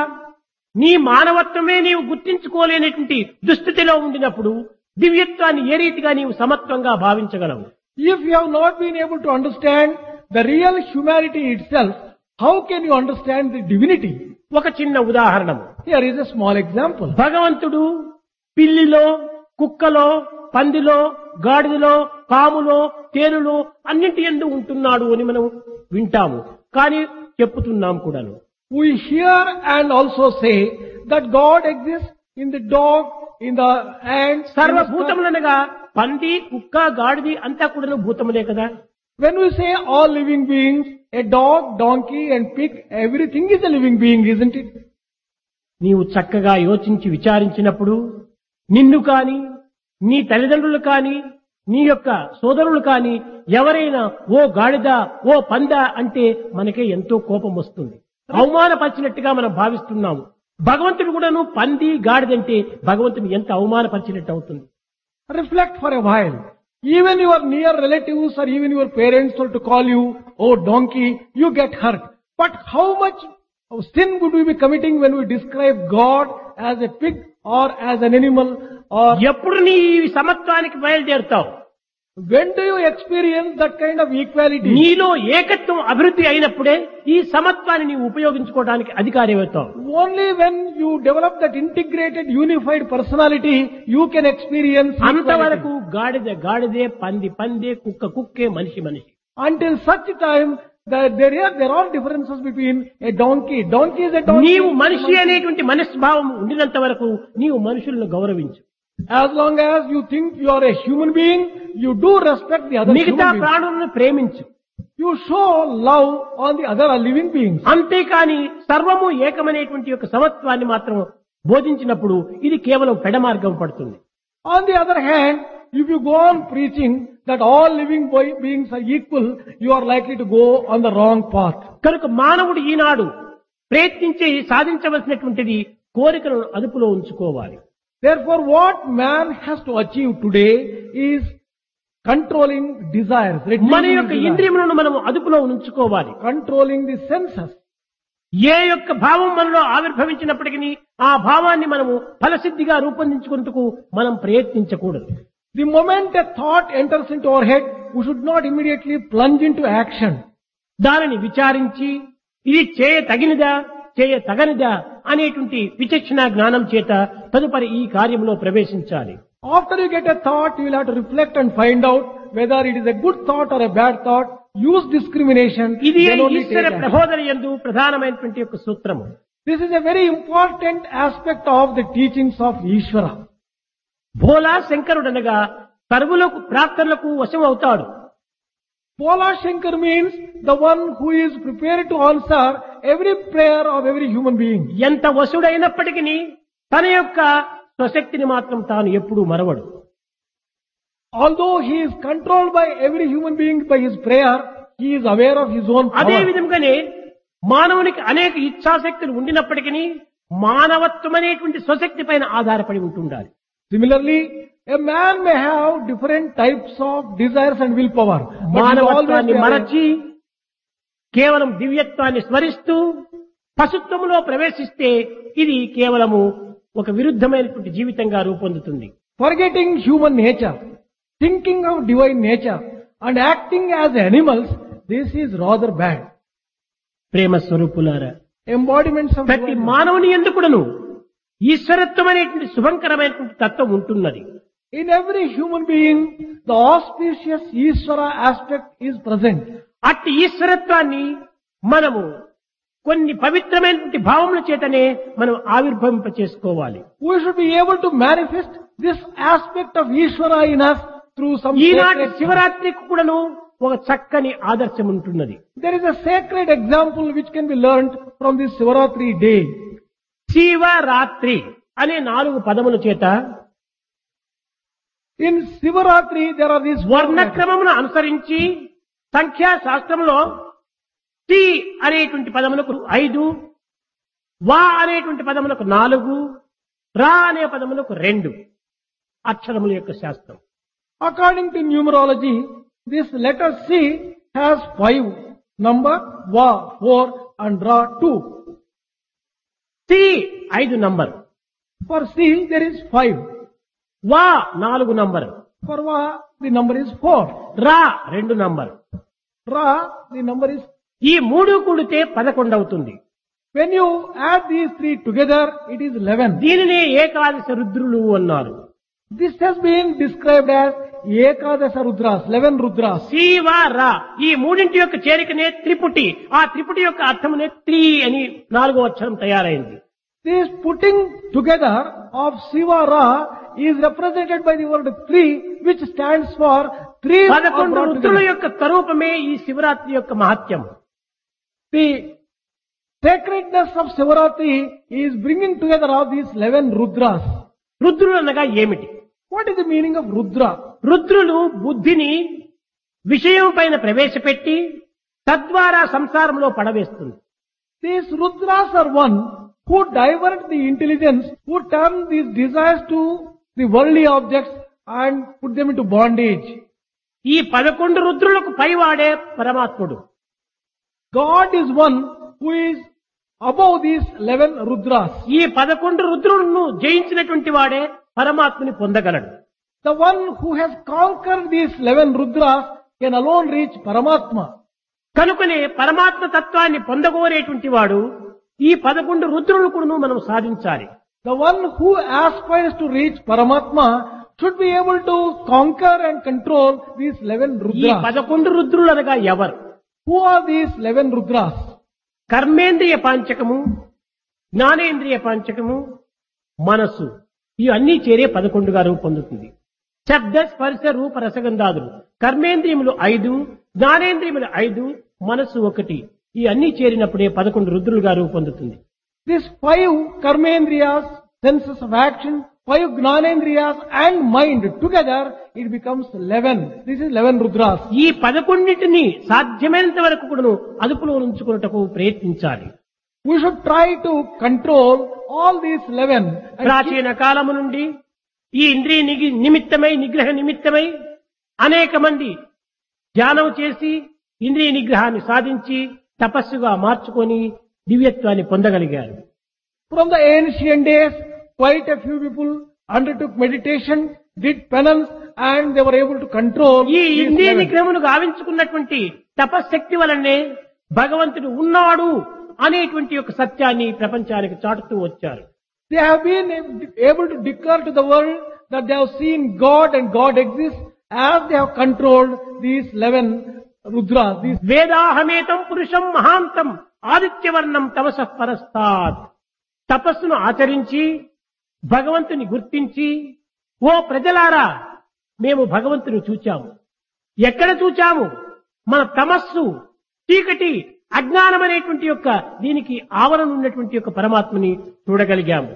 నీ మానవత్వమే నీవు గుర్తించుకోలేనటువంటి దుస్థితిలో ఉండినప్పుడు దివ్యత్వాన్ని ఏ రీతిగా నీవు సమత్వంగా భావించగలవు? If you have not been able to understand the real humanity itself, how can you understand the divinity? ఒక చిన్న ఉదాహరణ. Here is a small example. భగవంతుడు పిల్లిలో, కుక్కలో, పందిలో, గాడిదలో, పాములో, తేలులో అన్నింటి యందు ఉంటున్నాడు అని మనం వింటాము, కానీ చెప్పుతున్నాం కూడాను. We hear and also say that God exists in the dog, in the ant, in the సర్వభూతములనగా పంది, కుక్క, గాడిది అంతా కూడాను భూతములే కదా. When we say all living beings, a dog, donkey and pig, everything is a living being, isn't it? నీవు చక్కగా యోచించి విచారించినప్పుడు నిన్ను కాని, నీ తల్లిదండ్రులు కాని, నీ యొక్క సోదరులు కాని ఎవరైనా ఓ గాడిద, ఓ పంద అంటే మనకే ఎంతో కోపం వస్తుంది, అవమానపరిచినట్టుగా మనం భావిస్తున్నాము. భగవంతుడు కూడాను పంది, గాడిదంటే భగవంతుని ఎంత అవమానపరిచినట్టు అవుతుంది. Reflect for a while. Even your near relatives or even your parents were to call you, oh donkey, you get hurt. But how much of sin would we be committing when we describe God as a pig or as an animal? Or ఎప్పుడు నీ ఈ సమత్వానికి బయలుదేరుతావు? when do you experience that kind of equality? నీలో ఏకత్వం అభివృద్ధి అయినప్పుడే ఈ సమత్వాన్ని నీవు ఉపయోగించుకోవడానికి అధికారి అవుతావు. Only when you develop that integrated, unified personality, you can experience equality. అంతవరకు గాడిద గాడిదే, పంది పందే, కుక్క కుక్కే, మనిషి మనిషి. Until such time, there are differences between a donkey. Donkey is a donkey. నీవు మనిషి అనేటువంటి మనస్భావం ఉండినంత వరకు నీవు మనుషులను గౌరవించు. As long as you think you are a human being, you do respect the other మిగతా human beings. ప్రాణులను ప్రేమించు. You show love on the other living beings. అంతేకాని సర్వము ఏకమనేటువంటి యొక్క సమత్వాన్ని మాత్రం బోధించినప్పుడు ఇది కేవలం పెడమార్గం పడుతుంది. On the other hand, if you go on preaching that all living beings are equal, you are likely to go on the wrong path. కనుక మానవుడు ఈనాడు ప్రయత్నించి సాధించవలసినటువంటిది కోరికలను అదుపులో ఉంచుకోవాలి. Therefore, what man has to achieve today is controlling desires, మన reducing యొక్క desires, ఇంద్రియములను మనం అదుపులో ఉంచుకోవాలి. controlling the senses. ఏ యొక్క భావం మనలో ఆవిర్భవించినప్పటికీ ఆ భావాన్ని మనము ఫలసిద్ధిగా రూపొందించుకుంటూ మనం ప్రయత్నించకూడదు. The moment a thought enters into our head, we should not immediately plunge into action. దానిని విచారించి ఇది చేయ తగినదా, చేయ తగనిదా అనేటువంటి విచక్షణ జ్ఞానం చేత తదుపరి ఈ కార్యంలో ప్రవేశించాలి. After you get a thought, you will have to reflect and find out whether it is a good thought or a bad thought. Use discrimination. ఇది then only ఈశ్వర take action. ప్రబోధన యందు ప్రధానమైనటువంటి యొక్క సూత్రము. This is a very important aspect of the teachings of Ishvara. Bhola శంకరుడనగా సర్వులకు ప్రార్థనలకు వశం అవుతాడు. Bhola Shankar means the one who is prepared to answer every prayer of every human being. ఎంత వశుడైనప్పటికీ తన యొక్క స్వశక్తిని మాత్రం తాను ఎప్పుడూ మరవడు. Although he is controlled by every human being by his prayer, he is aware of his own అదే power. విధంగానే మానవునికి అనేక ఇచ్ఛాశక్తులు ఉండినప్పటికీ మానవత్వం అనేటువంటి స్వశక్తి పైన ఆధారపడి ఉంటుండాలి. Similarly, a man may have different types of desires and willpower. But he మానవత్వాన్ని always మరచి కేవలం దివ్యత్వాన్ని స్మరిస్తూ పశుత్వంలో ప్రవేశిస్తే ఇది కేవలము ఒక విరుద్ధమైనటువంటి జీవితంగా రూపొందుతుంది. forgetting human nature, thinking of divine nature and acting as animals, this is rather bad. ప్రేమ స్వరూపులారా, Embodiments of ప్రతి divine మానవుని ఎందుకును ఈశ్వరత్వం అనేటువంటి శుభంకరమైనటువంటి తత్వం ఉంటున్నది. In every human being, the auspicious Ishvara aspect is present. అట్టి ఈశ్వరత్వాన్ని మనము కొన్ని పవిత్రమైనటువంటి భావముల చేతనే మనం ఆవిర్భవింప చేసుకోవాలి. We should be able to manifest this aspect of Ishvara in us through some ఈనాటి sacred. శివరాత్రికి కూడాను ఒక చక్కని ఆదర్శం ఉంటున్నది. There is a sacred example which can be learnt from this Sivaratri day. Shivaratri అనే 4 పదముల చేత In Sivaratri, there are these వర్ణక్రమమును అనుసరించి సంఖ్యా శాస్త్రంలో టి అనేటువంటి పదములకు 5, వా అనేటువంటి పదములకు 4, రా అనే పదములకు 2 అక్షరముల యొక్క శాస్త్రం. According to numerology, this letter C has 5 number, Va 4 and Ra 2. టి 5 number, For C there is 5. వా 4 number, For Va the number is 4. రా 2 number. Ra the number is. ఈ 3 కూడితే 11 అవుతుంది. When you add these 3 together, it is 11. దీనినే ఏకాదశ రుద్రులు అన్నారు. This has been described as Ekadasa Rudras, 11 Rudras. Shiva రా ఈ మూడింటి యొక్క చేరికనే త్రిపుటి. ఆ త్రిపుటి యొక్క అర్థమునే త్రి అని 4వ అక్షరం తయారైంది. This putting together of Shiva Ra is represented by the word 3, which stands for 3 are 11 brought రుద్రుల together. యొక్క స్వరూపమే ఈ శివరాత్రి యొక్క మహత్యం. The sacredness of Sivaratri is bringing together of these 11 Rudras. రుద్రులు అనగా ఏమిటి? What is the meaning of Rudra? రుద్రులు బుద్ధిని విషయం పైన ప్రవేశపెట్టి తద్వారా సంసారంలో పడవేస్తుంది. These Rudras are one who divert the intelligence, who turn these desires to the worldly objects and put them into bondage. ఈ 11 రుద్రులకు పైవాడే పరమాత్ముడు. God is one who is above these 11 Rudras. ఈ 11 రుద్రులను జయించినటువంటి వాడే పరమాత్ముని పొందగలడు. The one who has conquered these 11 Rudras can alone reach Paramatma. కనుకనే పరమాత్మ తత్వాన్ని పొందగోరేటువంటి వాడు ఈ 11 రుద్రులను మనం సాధించాలి. The one who aspires to reach Paramatma should be able to conquer and control these 11 ఈ Rudras. 11 రుద్రులు అనగా ఎవరు? Who are these 11 Rudras? కర్మేంద్రియ పాంచకము, జ్ఞానేంద్రియ పాంచకము, మనసు ఇవన్నీ చేరే 11గా రూపొందుతుంది. శబ్ద స్పర్శ రూప రసగంధాదులు కర్మేంద్రియములు 5, జ్ఞానేంద్రియములు 5, మనస్సు 1 ఈ అన్ని చేరినప్పుడే 11 రుద్రులుగా రూపొందుతుంది. These 5 Karmendriyas, senses of action, 5 Gnanendriyas and mind together, it becomes 11. This is 11 Rudras. ఈ 11ని సాధ్యమైనంత వరకు కూడాను అదుపులో ఉంచుకున్నటకు ప్రయత్నించాలి. We should try to control all these 11. And ప్రాచీన కాలము నుండి ఈ ఇంద్రియ నిమిత్తమై నిగ్రహ నిమిత్తమై అనేక మంది ధ్యానం చేసి ఇంద్రియ నిగ్రహాన్ని సాధించి తపస్సుగా మార్చుకొని దివ్యత్వాన్ని పొందగలిగారు. from the ancient days, quite a few people undertook meditation, did penance, and they were able to control ఈ these ఇంద్రియ 11. నిగ్రహమును గావించుకున్నటువంటి తపశక్తి వలనే భగవంతుడు ఉన్నాడు అనేటువంటి ఒక సత్యాన్ని ప్రపంచానికి చాటుతూ వచ్చారు. They have been able to declare to the world that they have seen God and God exists as they have controlled these 11 Rudras. These వేదాహమేతం పురుషం మహాంతం ఆదిత్యవర్ణం తమసః పరస్తాత్ తపస్సును ఆచరించి భగవంతుని గుర్తించి ఓ ప్రజలారా మేము భగవంతుని చూచాము. ఎక్కడ చూచాము? మన తమస్సు చీకటి అజ్ఞానం అనేటువంటి యొక్క దీనికి ఆవరణ ఉన్నటువంటి యొక్క పరమాత్మని చూడగలిగాము.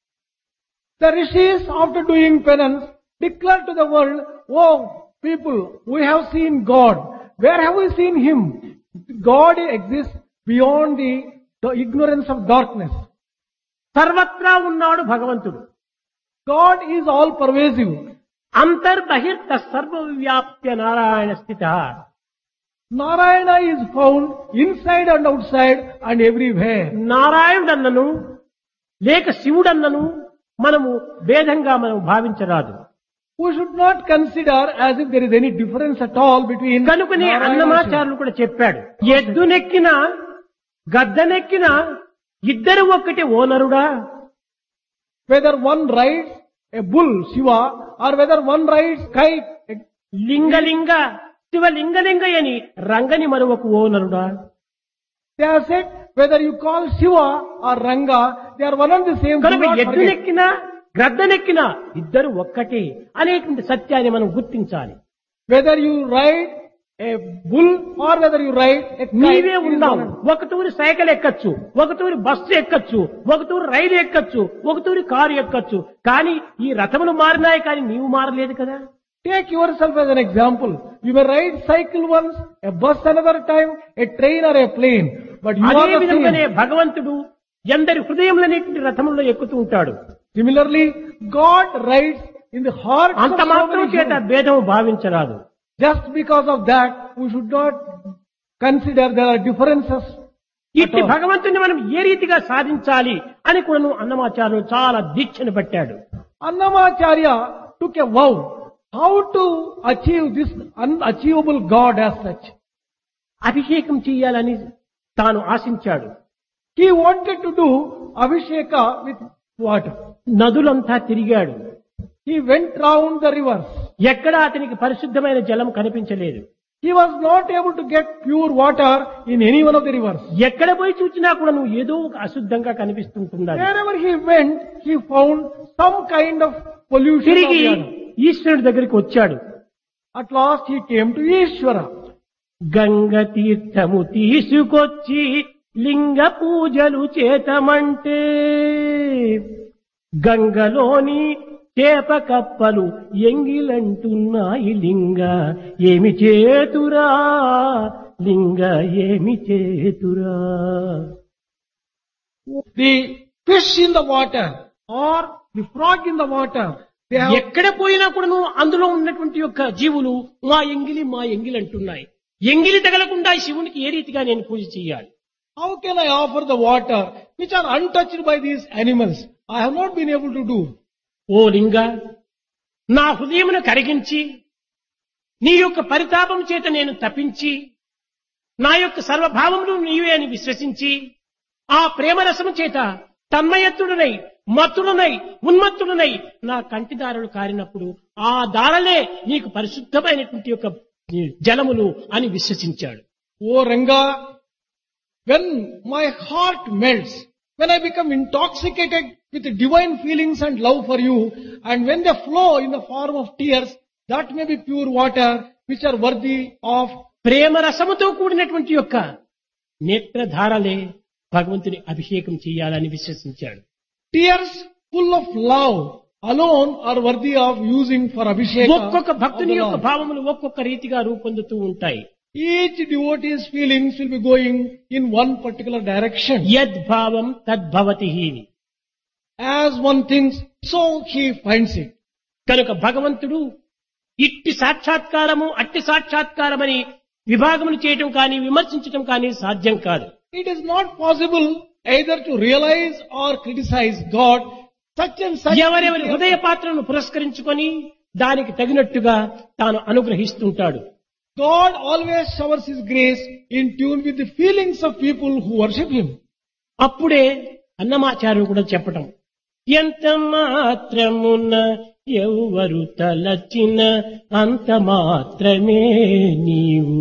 The rishis, after doing penance, declared to the world, oh people, we have seen God. Where have we seen Him? God exists beyond the ignorance of darkness. సర్వత్రా ఉన్నాడు భగవంతుడు. God is all pervasive. అంతర్బహిర్త సర్వవ్యాప్య Narayana స్థిత. Narayana is found inside and outside and everywhere. నారాయణుడన్నను లేక శివుడన్నను మనము భేదంగా మనం భావించరాదు. We should not consider as if there is any difference at all between కనుకనే Narayana and Shiva. అన్నమాచార్యులు కూడా చెప్పాడు, ఎద్దునెక్కిన గద్దనెక్కిన ఇద్దరు ఒక్కటే ఓనరుడా. Whether one rides a bull, Shiva, or whether one rides kite, లింగలింగ శివలింగలింగ అని రంగని మరొక ఓనరుడా. they have said whether you call Shiva or Ranga, they are one and the same. Do కనుక not forget. ఎద్దునెక్కిన గ్రద్దనెక్కిన ఇద్దరు ఒక్కటే అనేటువంటి సత్యాన్ని మనం గుర్తించాలి. Whether you ride a bull or whether you ride a kite, నీవే it is ఉన్నావు. one. ఒక తూరి సైకిల్ ఎక్కచ్చు, ఒక తూరి బస్సు ఎక్కచ్చు, ఒక తూరి రైలు ఎక్కచ్చు, ఒక తూరి కారు ఎక్కచ్చు. కానీ ఈ రథములు మారినాయి, కానీ నీవు మారలేదు కదా. Take yourself as an example. You may ride cycle once, a bus another time, a train or a plane. But you అదే are the విధంగానే same. భగవంతుడు ఎందరి హృదయంలోనేటువంటి రథముల్లో ఎక్కుతూ ఉంటాడు. Similarly, God rides in the heart of అంత so మాత్రం many చేత humans. భేదము భావించరాదు. Just because of that, we should not consider there are differences. ఇట్టి భగవంతుని మనం ఏ రీతిగా సాధించాలి అని కూడా అన్నమాచార్యులు చాలా దీక్షను పట్టాడు. Annamacharya took a vow how to achieve this unachievable God as such. అభిషేకం చేయాలని తాను ఆశించాడు. He wanted to do Abhisheka with water. నదులంతా తిరిగాడు. He went round the rivers. ఎక్కడా అతనికి పరిశుద్ధమైన జలం కనిపించలేదు. He was not able to get pure water in any one of the rivers. ఎక్కడ పోయి చూసినా కూడా నువ్వు ఏదో ఒక అశుద్ధంగా కనిపిస్తుంటున్నాడు. Wherever he went, he found some kind of pollution. తిరిగి of the other. ఈశ్వరుడి దగ్గరికి వచ్చాడు. At last he came to Ishvara. Ganga తీర్థము తీసుకొచ్చి లింగ పూజలు చేతమంటే గంగలోని చేప కప్పలు ఎంగిలంటున్నాయి లింగ ఏమి చేతురా, లింగ ఏమి చేతురా. The fish in the water or the frog in the water, they have, ఎక్కడ పోయినా కూడాను అందులో ఉన్నటువంటి యొక్క జీవులు మా ఎంగిలి అంటున్నాయి. ఎంగిలి తగలకుండా శివునికి ఏ రీతిగా నేను పూజ చేయాలి? how can I offer the water which are untouched by these animals? I have not been able to do. ఓ లింగ, నా హృదయమును కరిగించి నీ యొక్క పరితాపం చేత నేను తప్పించి నా యొక్క సర్వభావములు నీవే అని విశ్వసించి ఆ ప్రేమరసము చేత తన్మయత్తుడనై మత్తుడనై ఉన్మత్తుడనై నా కంటిదారులు కారినప్పుడు ఆ దారలే నీకు పరిశుద్ధమైనటువంటి యొక్క జలములు అని విశ్వసించాడు. Oh Ranga, when my heart melts, when I become intoxicated with divine feelings and love for you, and when they flow in the form of tears, that may be pure water which are worthy of. ప్రేమరసముతో కూడినటువంటి యొక్క నేత్రధారలే భగవంతుని అభిషేకం చేయాలని విశ్వసించాడు. Tears full of love alone are worthy of using for Abhisheka. ఒక్కొక్క of భక్తుని the యొక్క Lord. భావములు ఒక్కొక్క రీతిగా రూపొందుతూ ఉంటాయి. Each devotee's feelings will be going in one particular direction. యద్భావం తద్భవతి. As one thinks, so he finds it. కనుక భగవంతుడు ఇట్టి సాక్షాత్కారము అట్టి సాక్షాత్కారమని విభాగములు చేయటం కానీ విమర్శించటం కానీ సాధ్యం కాదు. It is not possible either to realize or criticize God. Such and such. ఎవరెవరి హృదయ పాత్రను పురస్కరించుకొని దానికి తగినట్టుగా తాను అనుగ్రహిస్తుంటాడు. God always showers His grace in tune with the feelings of people who worship Him. అప్పుడే అన్నమాచార్యుడు కూడా చెప్పటం, ఎంత మాత్రమున ఎవరు తలచిన అంత మాత్రమే నీవు.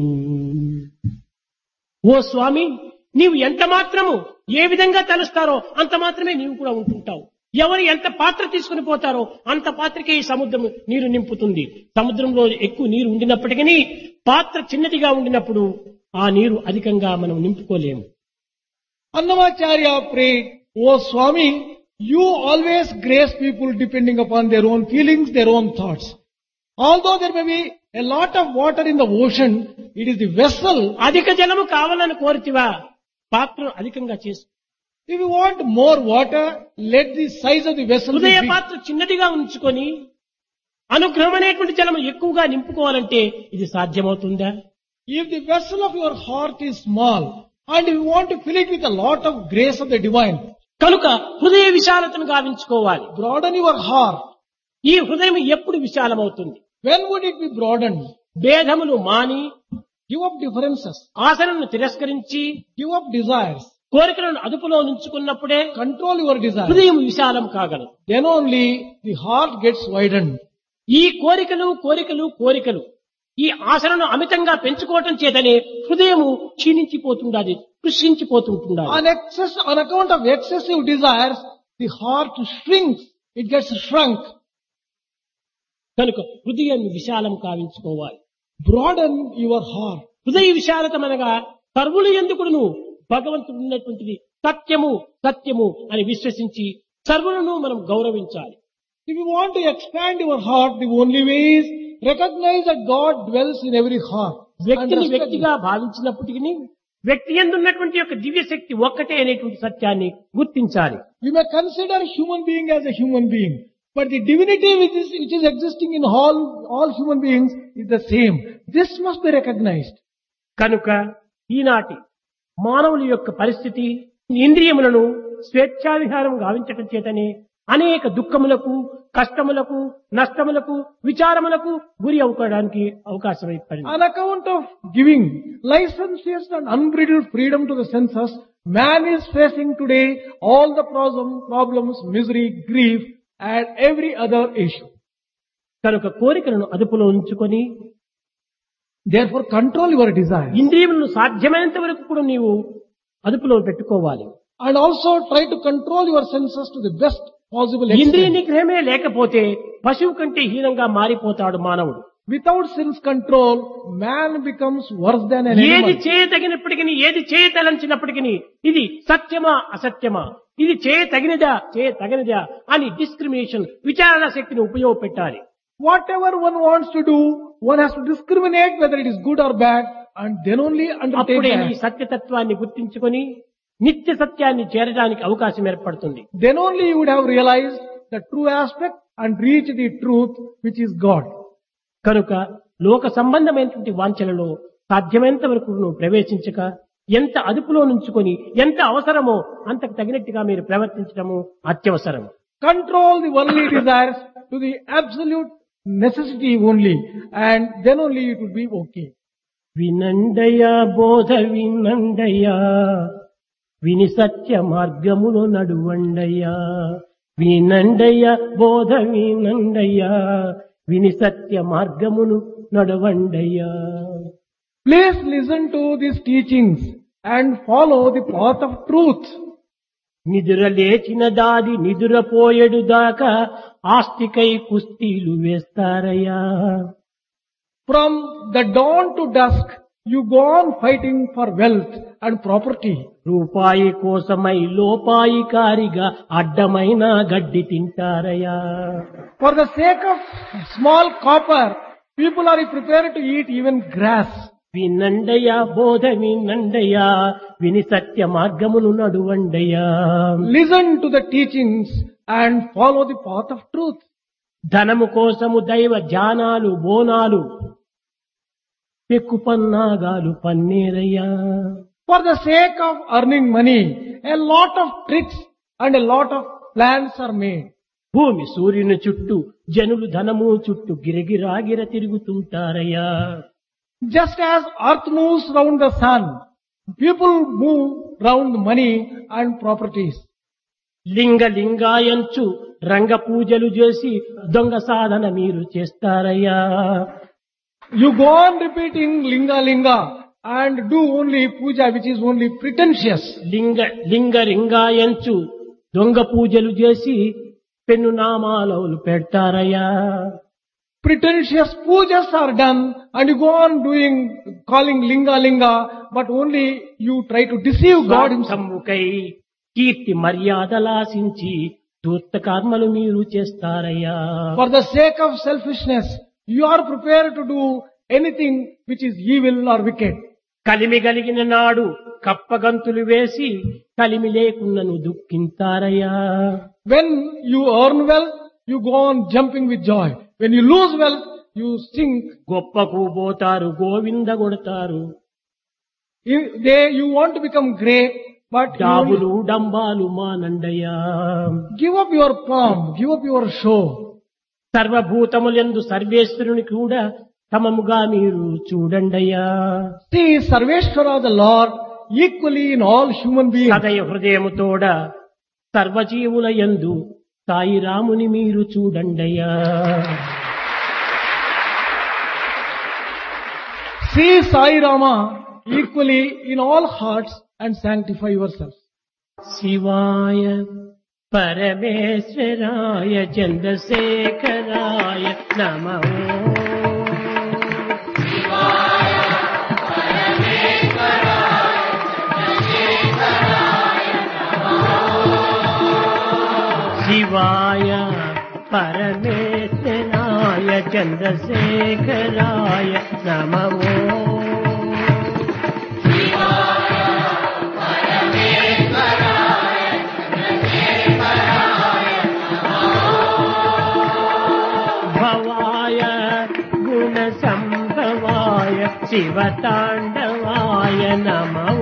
ఓ స్వామి, నీవు ఎంత మాత్రము ఏ విధంగా తలుస్తారో అంత మాత్రమే నీవు కూడా ఉంటుంటావు. ఎవరు ఎంత పాత్ర తీసుకుని పోతారో అంత పాత్రకే ఈ సముద్రం నీరు నింపుతుంది. సముద్రంలో ఎక్కువ నీరు ఉండినప్పటికీ పాత్ర చిన్నదిగా ఉండినప్పుడు ఆ నీరు అధికంగా మనం నింపుకోలేము. Annamacharya prayed, "O Swami, you always grace people depending upon their own feelings, their own thoughts. Although there may be a lot of water in the ocean, it is the vessel." అధిక జలము కావాలని కోరితివా, పాత్రను అధికంగా చేసు. If you want more water, let the size of the vessel be హృదయ big. పాత్ర చిన్నదిగా ఉంచుకొని అనుగ్రహం అనేటువంటి జలము ఎక్కువగా నింపుకోవాలంటే ఇది సాధ్యమవుతుందా? If the vessel of your heart is small, and if you want to fill it with a lot of grace of the divine, కనుక హృదయ విశాలతను గావించుకోవాలి. broaden your heart. ఈ హృదయం ఎప్పుడు విశాలమవుతుంది? When would it be broadened? భేదములు మాని, Give up differences. ఆశలను తిరస్కరించి, Give up desires. కోరికలను అదుపులో ఉంచుకున్నప్పుడే Control your desires. హృదయం విశాలం కాగలదు. Then only the heart gets widened. ఈ కోరికలు ఈ ఆశలను అమితంగా పెంచుకోవటం చేతనే హృదయము క్షీణించిపోతుండాలి, కృషించిపోతుండాలి. On account of excessive desires, the heart shrinks. It gets shrunk. కనుక హృదయాన్ని విశాలం కావించుకోవాలి. Broaden your heart. హృదయ విశాలతమనగా సర్వులు ఎందుకును భగవంతుడు ఉన్నటువంటిది సత్యము అని విశ్వసించి సర్వులను మనం గౌరవించాలి. If you want to expand your heart, the only way is recognize that God dwells in every heart. వ్యక్తిని Understand వ్యక్తిగా భావించినప్పటికీ వ్యక్తి యందున్నటువంటి యొక్క దివ్య శక్తి ఒక్కటే అనేటువంటి సత్యాన్ని గుర్తించాలి. You may consider human being as a human being, but the divinity which is existing in all human beings is the same. This must be recognized. కనుక ఈనాటి మానవుల యొక్క పరిస్థితి ఇంద్రియములను స్వేచ్ఛావిహారం గావించటం చేతనే అనేక దుఃఖములకు, కష్టములకు, నష్టములకు, విచారములకు గురి అవడానికి అవకాశం ఏర్పడింది. On account of giving licentious and unbridled freedom to the senses, man is facing today all the problems, misery, grief, and every other issue. కనుక కోరికలను అదుపులో ఉంచుకొని Therefore, control your desires. ఇంద్రియములను సాధ్యమైనంత వరకు కూడా నీవు అదుపులో పెట్టుకోవాలి. And also try to control your senses to the best possible ఇంద్రియ extent. నిగ్రహమే లేకపోతే పశువు కంటే హీనంగా మారిపోతాడు మానవుడు. Without sense control, man becomes worse than an ఏది animal. చేయతగినప్పటికీ, ఏది చేయతలంచినప్పటికీ ఇది సత్యమా అసత్యమా, ఇది చేయతగినదా అని డిస్క్రిమినేషన్ విచారణ శక్తిని ఉపయోగపెట్టాలి. Whatever one wants to do, one has to discriminate whether it is good or bad, and then only undertake అప్పుడే ఈ that. సత్యతత్వాన్ని గుర్తించుకొని నిత్య సత్యాన్ని చేరడానికి అవకాశం ఏర్పడుతుంది. Then only you would have realized the true aspect and reached the truth which is God. కనుక లోక సంబంధమైనటువంటి వాంఛలలో సాధ్యమైనంత వరకు నువ్వు ప్రవేశించక ఎంత అదుపులో నుంచుకొని ఎంత అవసరమో అంతకు తగినట్టుగా మీరు ప్రవర్తించడము అత్యవసరం. Control the worldly desires to the absolute necessity only, and then only it would be okay. వినండయా బోధ వినండయా, విని సత్య మార్గములో నడువండయ్యా. వినండయ్యా బోధ వినండయ్యా, విని సత్య మార్గమును నడవండయ్యా. Please listen to these teachings and follow the path of truth. నిదుర లేచిన దాది నిదురపోయేడు దాకా ఆస్తికై కుస్తీలు వేస్తారయ్యా. From the dawn to dusk, you go on fighting for wealth and property. రూపాయి కోసమై లోపాయికారిగా అడ్డమైన గడ్డి తింటారయ్యా. For the sake of small copper, people are prepared to eat even grass. వినండయ్యా బోధ వినండయ్యా, విని సత్య మార్గమును నడువండయ్యా. Listen to the teachings and follow the path of truth. ధనము కోసము దైవ ధ్యానాలు Bonalu పెక్కుపన్నాగాలు పన్నేరయ్యా. For the sake of earning money, a lot of tricks and a lot of plans are made. భూమి సూర్యుని చుట్టూ జనులు ధనము చుట్టూ గిరగిరాగిర తిరుగుతుంటారయ్యా. Just as earth moves round the sun, people move round money and properties. లింగాయంచు రంగ పూజలు చేసి దొంగ సాధన మీరు చేస్తారయ్యా. You go on repeating linga and do only puja which is only pretentious. లింగాయంచు దొంగ పూజలు చేసి పెన్ను నామాలు పెడతారయ్యా. Pretentious pujas are done and you go on calling linga, but only you try to deceive God himself. స్వార్థముకై కీర్తి మర్యాదలాశించి దూర్త కర్మలు మీరు చేస్తారయ్యా. For the sake of selfishness, you are prepared to do anything which is evil or wicked. కలిమి గలిగిన నాడు కప్పగంతులు వేసి కలిమి లేకున్నను దుఃఖింతారయ్యా. When you earn wealth, you go on jumping with joy. When you lose wealth, you sink. గొప్పకు పోతారు, గోవింద కొడతారు. You want to become great, but you డాబులు డంబాలు మానండయ్యా. give up your pomp, give up your show. సర్వభూతములందు సర్వేశ్వరుని కూడా సమముగా మీరు చూడండయ్యా. See Sarveshwara the Lord equally in all human beings. సదయ హృదయముతోడ సర్వజీవుల యందు సాయి రాముని మీరు చూడండయ్యా. See Sai Rama equally in all hearts and sanctify yourselves. శివాయ పరమేశ్వరాయ చంద్రశేఖరాయ నమః. శివాయ పరమేశ్వరాయ చంద్రశేఖరాయ నమః. భవాయ గుణ సంభవాయ శివతాండవాయ నమః.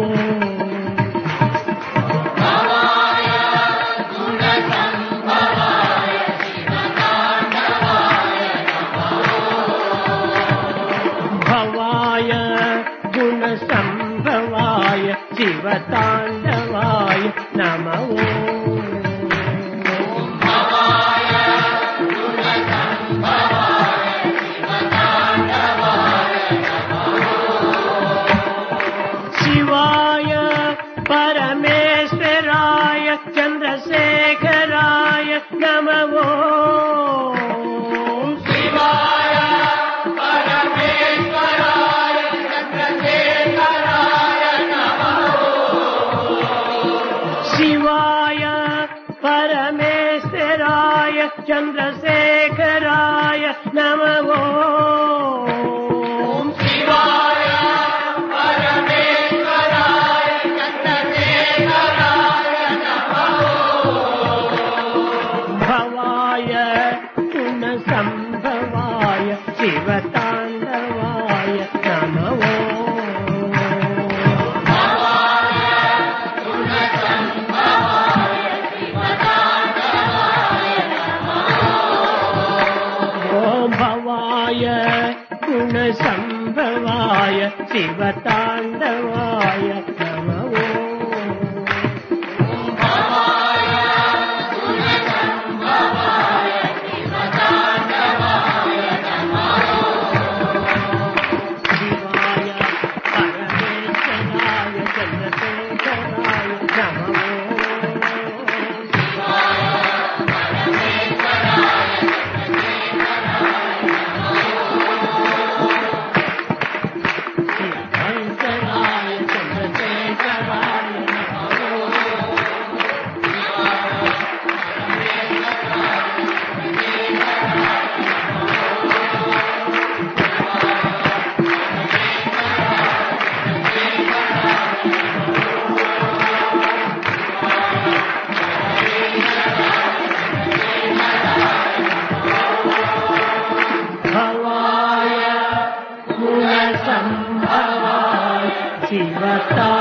భవాయ గుణ సంభవాయ శివతాండవాయ నమః. శివాయ పరమేశ్వరాయ చంద్రశేఖరాయ నమః. శివాయ పరమేశ్వరాయ చంద్రశేఖరాయ నమః. భవాయ గుణ సంభవాయ శివతాండవాయ నమః. భవాయ గుణ సంభవాయ శివతాండవాయ నమః. శివాయ పరమేశ్వరాయ చంద్రశేఖరాయ నమః. శంకరాయ చంద్రశేఖరాయ నమః. భవాయ గుణ సంభవాయ శివతా